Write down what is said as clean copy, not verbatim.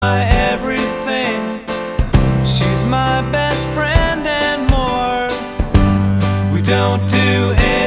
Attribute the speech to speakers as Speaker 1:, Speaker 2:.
Speaker 1: my everything. She's my best friend and more. We don't do anything